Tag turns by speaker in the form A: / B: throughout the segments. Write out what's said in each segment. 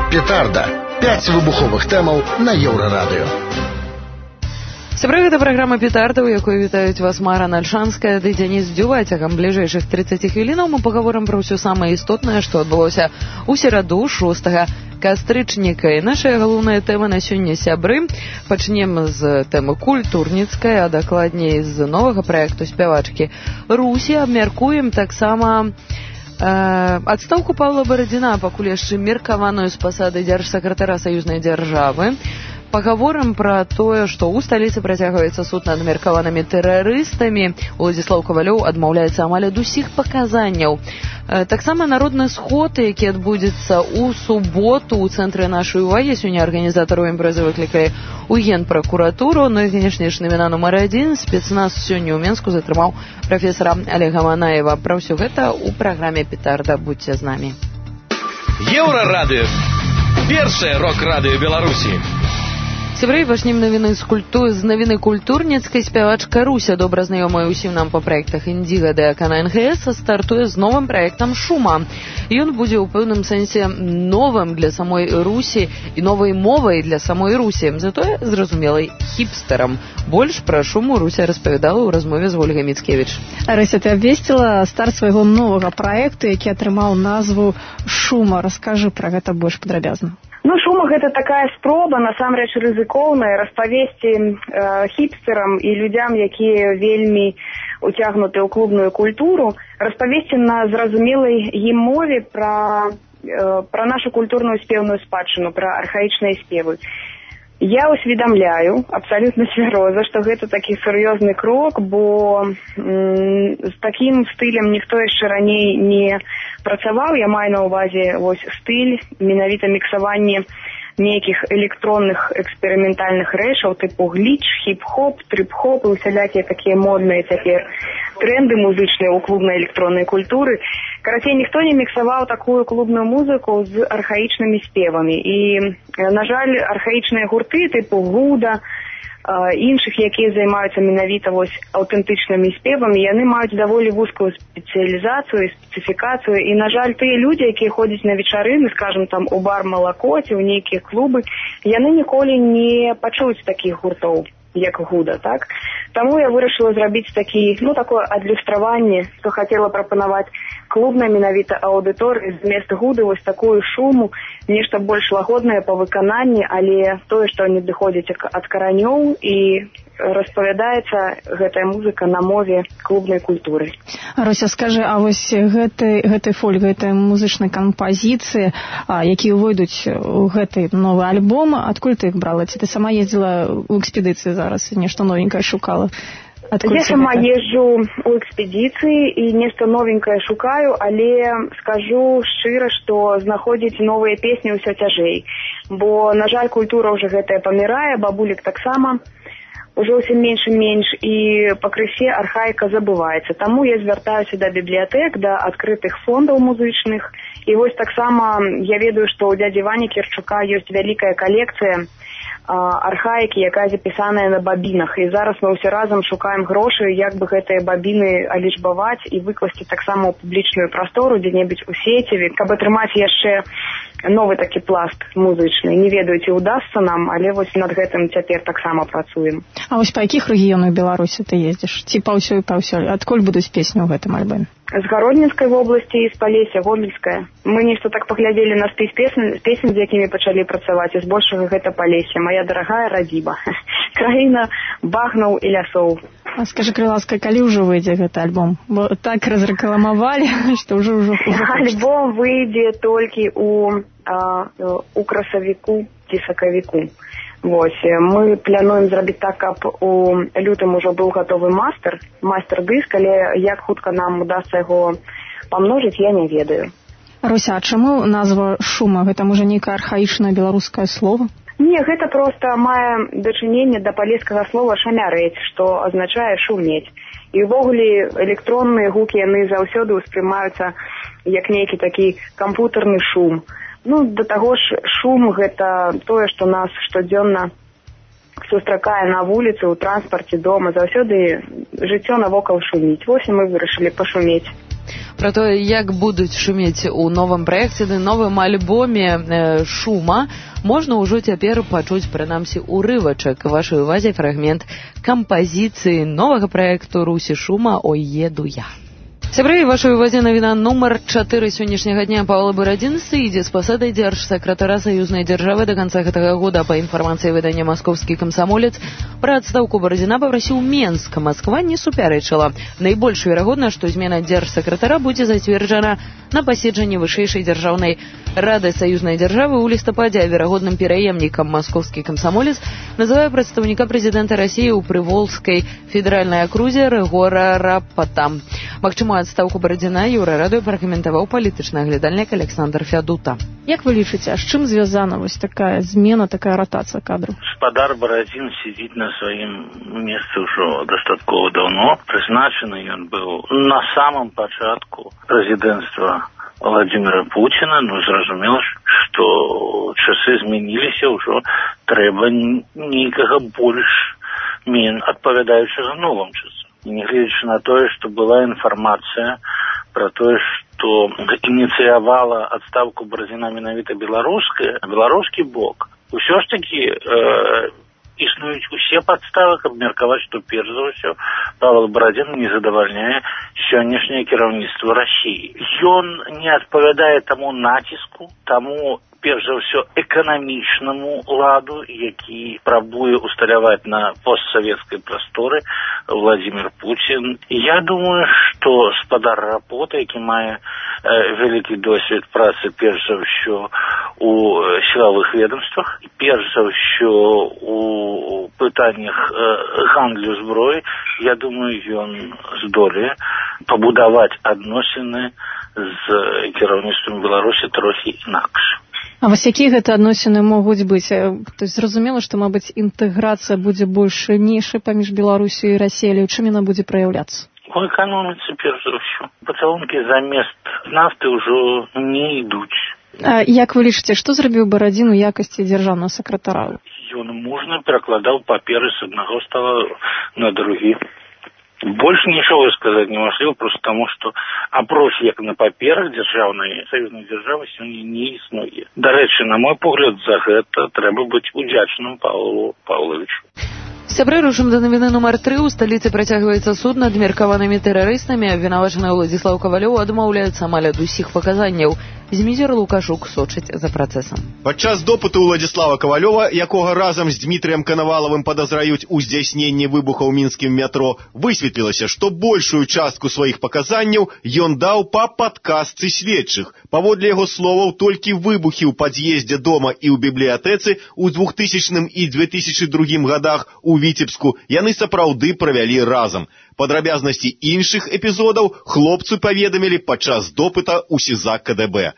A: Петарда. 5 выбуховых тэмаў на Еўрарадыё.
B: Сябры, гэта праграма «Петарда», у якой вітаюць вас Мара Нальшанская ды Дзяніс Дзюба. Цягам бліжэйшых 30 хвілінаў мы пагаворым пра ўсё самае істотнае, што адбылося ў сераду 6 кастрычніка. І нашая галоўная тэма на сёння, сябры. Пачнем з тэмы культурніцкай, а дакладней з новага праекту спявачкі Русі. Абмяркуем таксама адстаўку Паўла Барадзіна, пакуль яшчэ меркаваную з пасады дзяржсакратара саюзнай дзяржавы. Пагаворым пра тое, што ў сталіцы працягваецца суд над меркаванымі тэрарыстамі. Уладзіслаў Кавалёў адмаўляецца амаль ад усіх паказанняў. Таксама народны сход, які адбудзецца ў суботу ў цэнтры нашай увагі. Сёння арганізатараў імпрэзы выклікалі ў Генпракуратуру. Ну і, канешне ж, навіна нумар 1. Спецназ сёння ў Менску затрымаў прафесара Олега Манаева. Пра ўсё гэта ў праграме «Петарда». Будьце з намі.
C: Еўрарадыё. Першае рок-радыё Беларусі.
B: Сябры, пачнем з навіны культурніцкай. Спявачка Руся, добра знаёмая ўсім нам па праектах «Індзіга» ды «Акана НГС», стартуе з новым праектам «Шума». Ён будзе ў пэўным сэнсе новым для самой Русі і новай мовай для самой Русі, затое зразумелай хіпстэрам. Больш пра «Шуму» Руся распавядала ў размове з Ольгай Міцкевіч.
D: Руся, ты абвесціла старт свайго новага праекту, які атрымаў назву «Шума». Раскажы пра гэта больш падрабязна.
E: Ну, «Шума» — гэта такая спроба, насамрэч рызыкоўная, распавесці хіпстэрам і людзям, якія вельмі уцягнуты ў клубную культуру, распавесці на зразумелай ім мове пра нашу культурную спеўную спадчыну, пра архаічныя спевы. Я усведамляю абсалютна цвяроза, што гэта такі сур'ёзны крок, бо з такім стылем ніхто яшчэ раней не працаваў. Я маю на ўвазе вось стыль, менавіта міксаванне нейкіх электронных эксперыментальных рэчаў тыпу гліч, хіп-хоп, трып-хоп і усялякія такія модныя цяпер тренды музычныя ў клубнай электроннай культуры. Карацей, ніхто не міксаваў такую клубную музыку з архаічнымі спевамі. І, на жаль, архаічныя гурты тыпу Гуда, іншых, якія займаюцца менавіта вось аўтэнтычнымі спевамі, яны маюць даволі вузкую спецыялізацыю і спецыфікацыю. І, на жаль, тыя людзі, якія ходзяць на вечарыны, скажам, там у бар «Малакоці», у нейкія клубы, яны ніколі не пачуюць такіх гуртоў, як Гуда, так? Таму я вырашыла зрабіць такое адлюстраванне, што хацела прапанаваць клубнай менавіта аўдыторыі змест Гуды, вось такую «Шуму», нешта больш лагоднае па выкананні, але тое, што не адыходзіць ад каранёў і распавядаецца гэтая музыка на мове клубнай культуры.
D: Руся, скажы, а вось гэты фольк, гэтай музычнай кампазіцыі, якія ўвойдуць у гэты новы альбом, адкуль ты іх брала? Ці ты сама ездзіла ў экспедыцыі зараз, нешта новенькае шукала?
E: Я сама езжу ў экспедыцыі і нешта новенькае шукаю, але скажу шчыра, што знаходзіць новыя песні ўсё цяжэй. Бо, на жаль, культура ўжо гэтая памірае, бабулек таксама ўжо ўсім менш і менш, і пакрысе архаіка забываецца. Таму я звяртаюся да бібліятэк, да адкрытых фондаў музычных. І вось таксама я ведаю, што ў дзядзі Вані Кірчука ёсць вялікая калекцыя архаікі, якая запісаная на бабінах. І зараз мы ўсе разам шукаем грошы, як бы гэтыя бабіны алічбаваць і выкласці таксама ў публічную прастору, дзе-небудзь у сеціве, каб атрымаць яшчэ новы такі пласт музычны. Не ведаю, ці ўдасца нам, але вось над гэтым цяпер таксама працуем.
D: А вось па якіх рэгіёнах Беларусі ты ездзіш? Ці паўсюль? Адкуль будуць песні ў гэтым альбоме?
E: З Гароднінскай вобласці і з Палесся, Гомельская. Мы нешта так паглядзелі на спіс песень, з якімі пачалі працаваць, і збольшага гэта Палесся, мая дарагая радзіба. Краіна багнаў і лясоў.
D: А скажы, ласка, калі ўжо выйдзе гэты альбом? Бо так разрэкламавалі, што ўжо
E: альбом выйдзе толькі у красавіку ці сакавіку. Вось, мы плануем зрабіць так, каб у лютым ужо быў гатовы мастер-дыск, але як хутка нам удасца яго памножыць, я не ведаю.
D: Руся, а чаму назва «Шума»? Гэта, можа, нейкае архаічнае беларускае слово?
E: Не, гэта проста мае дачыненне да палескага слова «шамярэць», што азначае «шумець». І ўвогуле электронныя гукі, яны заўсёды ўспрымаюцца як нейкі такі кампутарны шум. Ну, да таго ж, шум — гэта тое, што нас штодзённа сустракае на вуліцы, ў транспарце, дома. Заўсёды жыццё навокал шуміць. Вось і мы вырашылі пашумець.
B: Пра тое, як будуць шумець у новым праекце ды новым альбоме «Шума», можна ўжо цяпер пачуць, прынамсі, урывачак. Вашай увазе фрагмент кампазіцыі новага праекту Русі Шума «Ой, еду я». Сябры, вашай увазе навіна нумар 4 сённяшняга дня. Павел Барадзін сыдзе з пасады дзяржсакратара саюзнай дзяржавы да канца гэтага года. Па інфармацыі выдання «Маскоўскі камсамолец», пра адстаўку Барадзіна папрасіў Менск. Масква не супярэчыла. Найбольш верагодна, што змена дзяржсакратара будзе зацверджана на паседжанні вышэйшай дзяржаўнай рады саюзнай дзяржавы ў лістападзе. Верагодным пераемнікам «Маскоўскі камсамолец» называе прадстаўніка прэзідэнта Расіі ў Прыволжскай федэральнай акрузе Рыгора Рапата. Магчымую адстаўку Барадзіна Еўрарадыё пракаментаваў палітычны аглядальнік Александр Фядута.
D: Як вы лічыце, а з чым звязана вось такая змена, такая ротацыя кадраў?
F: Гаспадар Барадзін сидзіць на сваім месцы ўжо дастаткова даўно. Прызначаны ён быў на самом пачатку прэзідэнцтва Владимира Путина. Ну, зразумела, што часы змяніліся, ўжо трэба нейкага больш адпавядаючага новым часам. Негледзячы на тое, што была інфармацыя пра тое, што ініцыявала адстаўку Барадзіна менавіта беларускі бок. Усё ж такі існуюць усе падставы, каб меркаваць, што перш за ўсё Павел Барадзін не задавальняе сённяшняе кіраўніцтва Расіі. Ён не адпавядае таму націску, таму перш за ўсё эканамічнаму ладу, які прабуе усталяваць на постсавецкай прасторы Владимир Путин. Я думаю, што спадар Рапота, які мае вялікі досвед працы перш за ўсё у сілавых ведомствах, перш за ўсё у пытаннях гандлю зброі, я думаю, ён здолее пабудаваць адносіны з кіраўніцтвам Беларусі трохі інакш.
D: А вось якія гэта адносіны могуць быць? То есть зразумела, што, мабыць, інтэграцыя будзе больш шырнейшай паміж Беларусю і Расіяй, але ў чым яна будзе праяўляцца?
F: У эканоміцы, перш за ўсё. Пацалункі замест нафты ўжо не ідуць.
D: А як вы лічыце, што зрабіў Барадзін у якасці дзяржаўнага сакратара?
F: Ён мужна перакладаў паперы з аднаго стола на другі. Больше нічого сказаць немажліва, просто таму, што апроч як на паперах дзяржаўнай саюзнай дзяржавы сёння не існуе. Дарэчы, на мой погляд, за гэта трэба быць удзячным Павлу Павловичу.
B: Сябры, рушым да навіны нумар 3. У сталіцы працягваецца суд над меркаванымі тэрарыстамі. Абвінавачаны Уладзіслаў Кавалёў адмаўляецца амаль ад усіх паказанняў. Змізер Лукашук сочыць за працэсам.
G: Падчас допыту Уладзіслава Кавалёва, якога разам з Дмітрыем Канавалавым падазраюць у здзяйсненні выбуха ў мінскім метро, высветлілася, што большую частку сваіх паказанняў ён даў па падказцы следчых. Паводле яго словаў, толькі выбухі ў пад'ездзе дома і ў бібліятэцы ў 2000 і 2002 годах у Віцебску яны сапраўды правялі разам. Падрабязнасці іншых эпізодаў хлопцу паведамілі падчас допыта ў СІЗАК КДБ.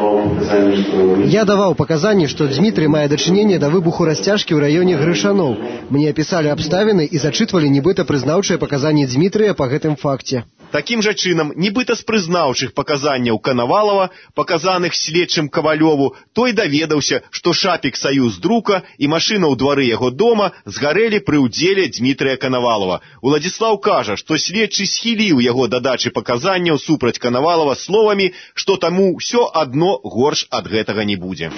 H: Я даваў паказанні, што Дмітрый мае дачыненне да выбуху расцяжкі ў раёне Грышаноў. Мне апісалі абставіны і зачытвалі нібыта прызнаўчыя паказанні Дмітрыя па гэтым факце.
G: Такім жа чынам, нібыта з прызнаўчых паказанняў Канавалава, паказаных следчым Кавалёву, той даведаўся, што шапік «Саюздрука» і машына ў двары яго дома згарэлі пры ўдзеле Дмітрыя Канавалава. Уладзіслаў кажа, што следчы схіліў яго дадачы паказанняў супраць Канавалава словамі, што таму ўсё адно горш ад гэтага не будзе.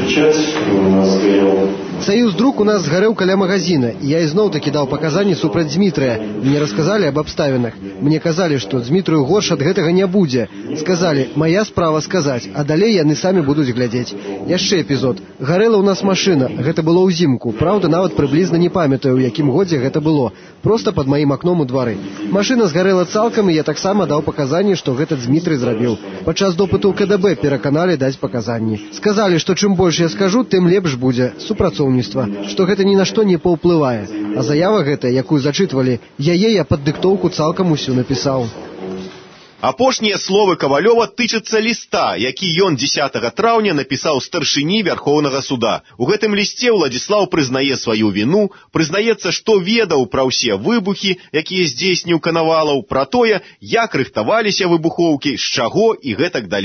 H: «Саюздрук» у нас згарэў каля магазина, і я ізноў-такі даў паказанні супраць Дмітрыя. Мне расказалі аб абставінах. Мне казалі, што Дмітрыю горш ад гэтага не будзе. Сказалі, мая справа сказаць, а далей яны самі будуць глядзець. Яшчэ эпізод. Гарэла ў нас машына. Гэта было ўзімку. Праўда, нават прыблізна не памятаю, у якім годзе гэта было. Проста пад маім акном у двары. Машына згарэла цалкам, і я таксама даў паказанні, што гэта Дмітрый зрабіў. Падчас допыту ў КДБ пераканалі даць паказанні. Сказалі, што чым больш я скажу, тым лепш будзе супрацоўніцтва, што гэта ні на што не паўплывае. А заява гэта, якую зачытвалі, яе я пад дыктоўку цалкам усю напісаў.
G: Апошнія словы Кавалёва тычацца ліста, які ён 10 траўня напісаў старшыні Вярхоўнага суда. У гэтым лісце Уладзіслаў прызнае сваю віну, прызнаецца, што ведаў пра ўсе выбухі, якія здзейсніў Канавалаў, пра тое, як рыхтаваліся выбухоўкі, з чаго і гэтак далей.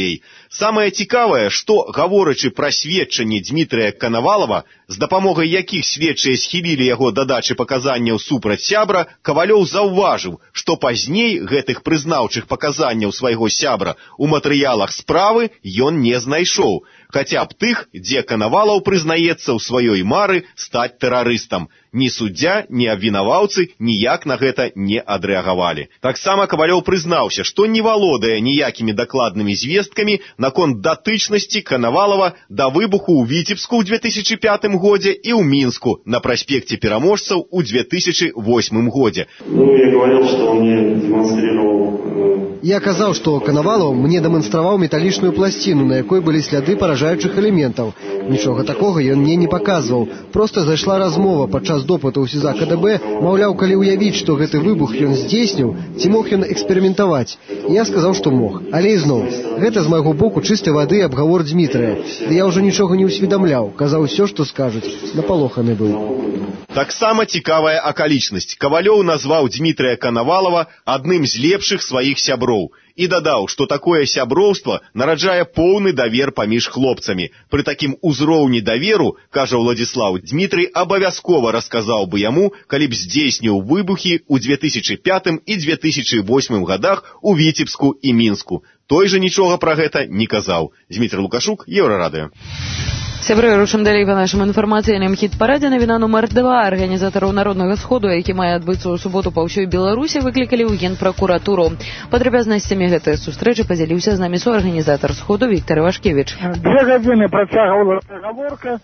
G: Самае цікавае, што, гаворачы пра сведчанні Дмітрыя Канавалава, з дапамогай якіх следчыя схілілі яго да дачы паказанняў супраць сябра, Кавалёў заўважыў, што пазней гэтых прызнаўчых паказанняў свайго сябра у матэрыялах справы ён не знайшоў, хаця б тых, дзе Канавалаў прызнаецца ў сваёй мары стаць тэрарыстам. Ні суддзя, ні абвінаваўцы ніяк на гэта не адрэагавалі. Таксама Кавалёў прызнаўся, што не валодае ніякімі дакладнымі звесткамі наконт датычнасці Канавалава да выбуху ў Віцебску ў 2005 годзе і ў Мінску на праспекце Пераможцаў у 2008 годзе.
I: Я говорил, что он мне демонстрировал...
H: Я казаў, што Канавалаў мне дэманстраваў металічную пласціну, на якой былі сляды паражаючых элементаў. Нічога такога ён мне не паказваў. Проста зайшла размова падчас допыту ў СІЗА КДБ, маўляў, калі ўявіць, што гэты выбух ён здзейсніў, ці мог ён эксперыментаваць. Я сказаў, што мог. Але ізноў, гэта з майго боку чыстай вады абгавор Дмітрыя. Я ўжо нічога не ўсведамляў, казаў усё, што скажуць. Напалоханы быў.
G: Таксама цікавая акалічнасць. Кавалёў назваў Дмітрыя Канавалава адным з лепшых сваіх сяброў і дадаў, што такое сяброўства нараджае поўны давер паміж хлопцамі. Пры такім узроўні даверу, кажа Владзіслаў, Дмітрый абавязкова расказаў бы яму, калі б здзейсніў выбухі ў 2005 і 2008 годах у Віцебску і Мінску. Той жа нічога пра гэта не казаў. Дмітрий Лукашук, Еўрарадыё.
B: Сябры, рушым далей па нашым інфармацыйным хіт-парадзе. Навіна нумар 2. Арганізатараў Народнага сходу, які мае адбыцца ў суботу па ўсёй Беларусі, выклікалі ў Генпракуратуру. Падрабязнасцямі гэтай сустрэчы падзяліўся з намі суарганізатар сходу Віктор Івашкевіч.
J: 2 гадзіны працягвалася гаворка.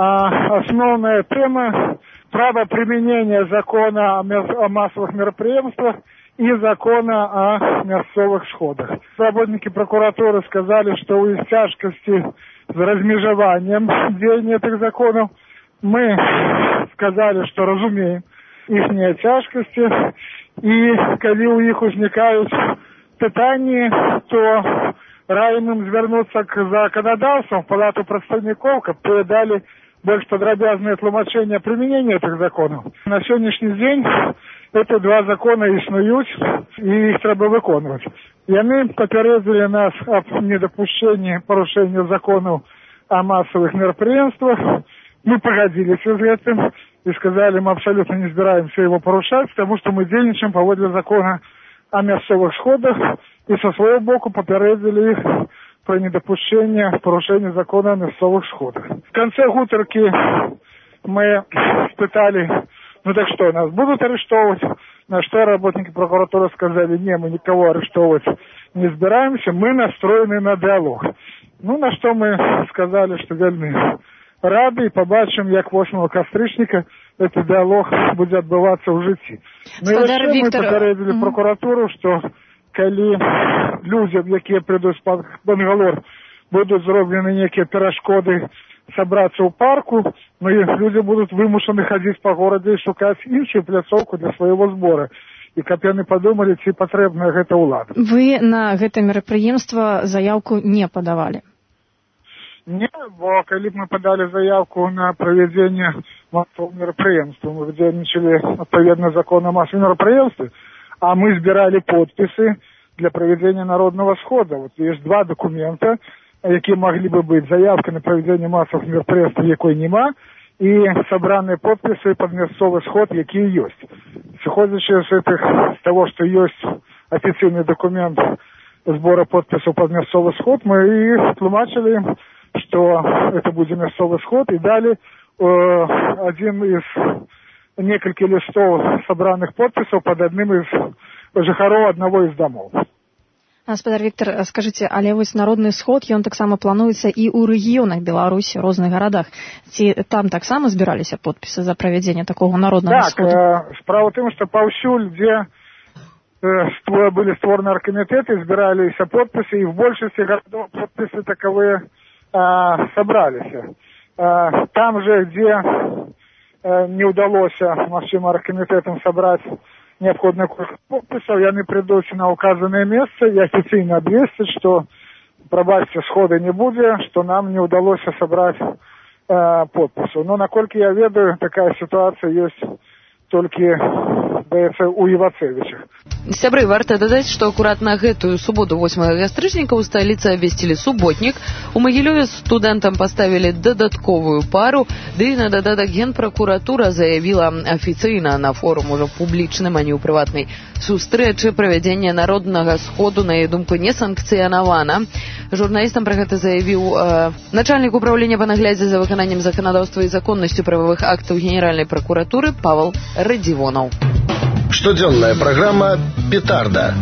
J: Основная тема – право применения закона о массовых мероприятиях и закона о мясцовых сходах. Работники прокуратуры сказали, что у их тяжкости с размежеванием деяния этих законов. Мы сказали, что разумеем их тяжкости, и когда у них возникают питания, то раім им звернуться к законодавству, в Палату представников, как передали больше подробязное тлумачение применения этих законов. На сегодняшний день эти 2 закона існують, і їх треба виконувати. Вони попередили нас об недопущении порушения законов о массовых мероприятиях. Мы погодились с этим и сказали, мы абсолютно не собираемся его порушать, потому что мы денничаем по воде закона о мясцовых сходах, и со своего боку попередили их про недопущение порушения закона о мясцовых сходах. В конце гутарки мы спытали, ну так что, нас будут арестовывать? На что работники прокуратуры сказали, не, мы никого арестовывать не собираемся, мы настроены на диалог. Ну, на что мы сказали, что вельми рады, и побачим, як 8 кастрычніка этот диалог будет отбываться в житті. Ну, і ще ми попередили прокуратуру, що коли людям, які прийдуть в Бангалор, будуть зроблені некие перешкоди собраться у парку, но и люди будут вымушены ходить по городу и шукать іншую пляцоўку для своего сбора. И каб яны подумали, ці патрэбна гэта ўлада.
D: Вы на гэта мерапрыемства заявку не подавали?
J: Не, бо калі б мы подали заявку на проведение массового мероприемства, мы дзейнічалі адпаведна закону о массовых мероприемствах, а мы збирали подписи для проведения народного схода. Вот есть 2 документа, які могли бы быть заявка на проведение массовых мероприятий, якой нема, и собранные подписи под мясцовый сход, якія есть. Исходячи с того, что есть официальный документ сбора подписей под мясцовый сход, мы и тлумачили им, что это будет мясцовый сход, и дали один из нескольких листов собранных подписей под одним из жыхароў одного из домов.
D: Гаспадар Віктор, скажыце, але вось народны сход, ён таксама плануецца і ў рэгіёнах Беларусі, ў розных гарадах. Ці там таксама збіраліся подпісы за правядзенне такого народнага сходу?
J: Так, справа ў тым, што паўсюль, дзе были створаны аргкамітэты, збіраліся подпісы, і в большасці гарадоў подпісы таковыя собраліся. Там же, где не удалося нашим аргкамітэтам собрать необходимое количество подписов, яны придут на указанное место и официально обвестят, что пробачьте, схода не будет, что нам не удалось собрать подписов. Но, наколькі я ведаю, такая ситуация есть толькі здаецца у Івацевічах.
B: Сябры, варта дадаць, што акурат на гэтую суботу 8 кастрычніка ў сталіцы абвесцілі суботнік. У Магілёве студэнтам паставілі дадатковую пару, ды і на дадатак Генпракуратура заявіла афіцыйна на форум ужо публічным, а не ў прыватнай сустрэчы, правядзенне народнага сходу, на яе думку, не санкцыянавана. Журналістам пра гэта заявіў начальнік управлення па наглядзе за выкананнем заканадаўства і законнасцю правовых актаў Генеральнай пракуратуры Павел Радзівонаў.
A: Штодзённая праграма «Петарда».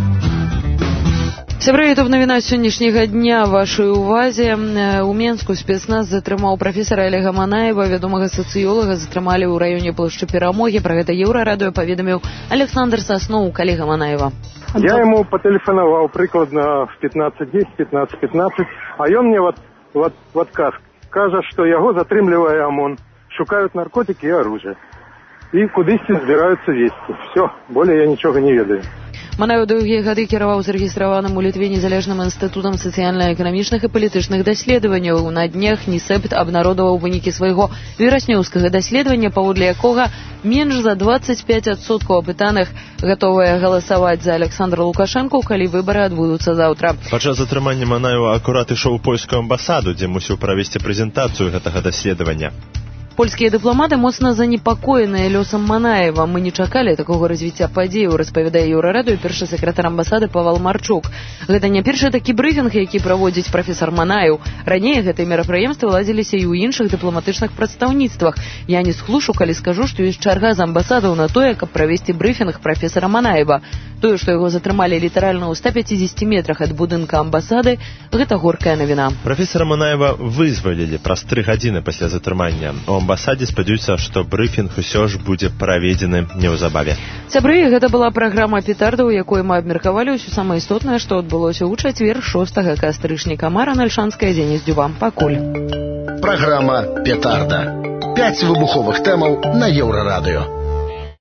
B: Сябры, ютуб навіна сённяшняга дня вашай увазе. У Менску спецназ затрымаў прафесара Олега Манаева, вядомага сацыёлага, затрымалі ў раёне плошчы Перамогі. Пра гэта Еўрарадыё паведаміў Александр Сасноў, калега Манаева.
K: Я ему потелефоновал прикладно в 15:10, 15:15, а он мне в отказ кажа, что его затрымлівае ОМОН, шукают наркотики и оружие. И кудысьці збираются везти. Все, более я ничего не ведаю.
B: Манаеў доўгія гады кіраваў зарэгістраваным у Літве незалежным інстытутам сацыяльна-эканамічных і палітычных даследаванняў. На днях Нісэпт абнародаваў вынікі свайго вераснёўскага даследавання, паводле якога менш за 25% апытаных гатовыя галасаваць за Александра Лукашэнку, калі выбары адбудуцца заўтра.
L: Падчас затрымання Манаева акурат ішоў у польскую амбасаду, дзе мусіў правесці прэзентацыю гэтага даследавання.
B: Польскія дыпламаты моцна занепакоеныя лёсам Манаева. Мы не чакалі такога развіцця падзеяў, распавядае Еўрарадыё першы сакратар амбасады Павел Марчук. Гэта не першы такі брыфінг, які праводзіць прафесар Манаеў. Раней гэтыя мерапрыемствы ладзіліся і ў іншых дыпламатычных прадстаўніцтвах. Я не схлушу, калі скажу, што ёсць чарга з амбасадаў на тое, каб правесці брыфінг прафесара Манаева. Тое, што яго затрымалі літаральна ў 150 метрах ад будынка амбасады, гэта горкая навіна.
L: Прафесара Манаева вызвалілі праз 3 гадзіны пасля затрымання. У амбасадзе спадзяюцца, што брыфінг усё ж будзе праведзены неўзабаве.
B: Сябры, гэта была праграма «Петарда», у якой мы абмеркавалі ўсё самае істотнае, што адбылося ў чацвер 6 кастрычніка. Мара Нальшанская, Дзеніс Дзюба. Пакуль.
A: Праграма «Петарда». 5 выбуховых тэмаў на Еўрарадыё.